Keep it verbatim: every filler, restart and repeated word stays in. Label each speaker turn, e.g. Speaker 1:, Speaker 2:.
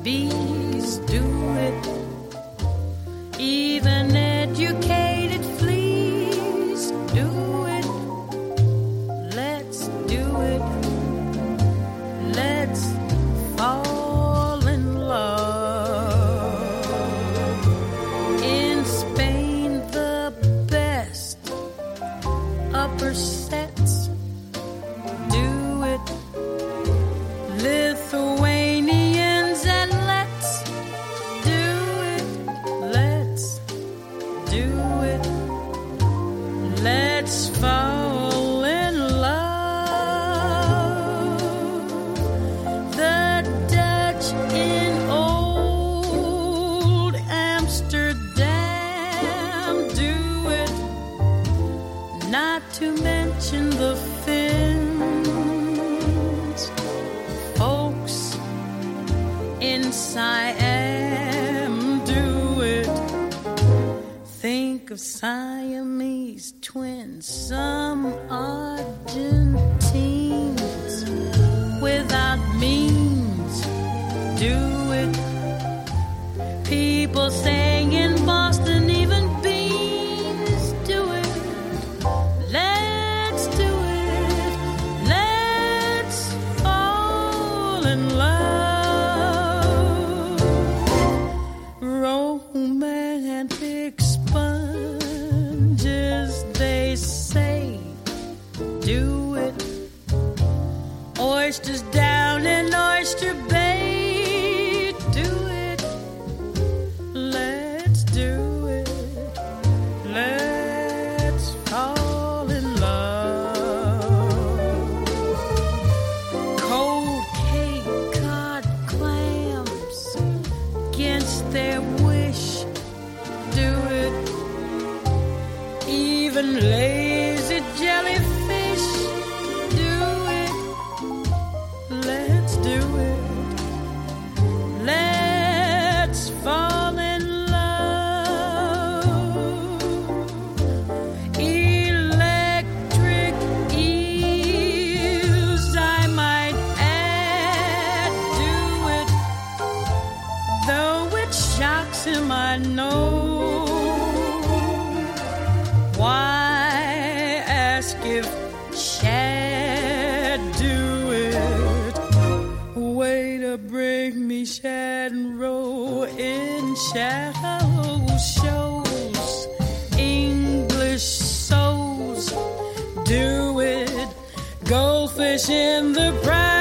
Speaker 1: bees do it. Even educated fleas do it. Let's do it. Let's fall in love. In Spain, the best upper sets do it. Lithuanians, and let's do it. Let's do it. Let's fall in love. The Dutch in old Amsterdam do it. Not to mention the Finns. Folks in Siam do it. Think of Siamese twins, some Argentines without means do it. People saying in Boston, even beans do it. Let's do it. Let's fall in love. Romantic sponges, they say, do it. Oysters down in Oyster Bay, do it. Let's do it. Let's fall in love. Cold Cape Cod clams against their wish, do it. Even lazy jellyfish, do it. Let's do it. Let's fall in love. Electric eels, I might add, do it. Though it shocks him, I know. Why ask if Shad do it? Way to bring me Shad and roe in shallow shows. English souls do it. Goldfish in the pride.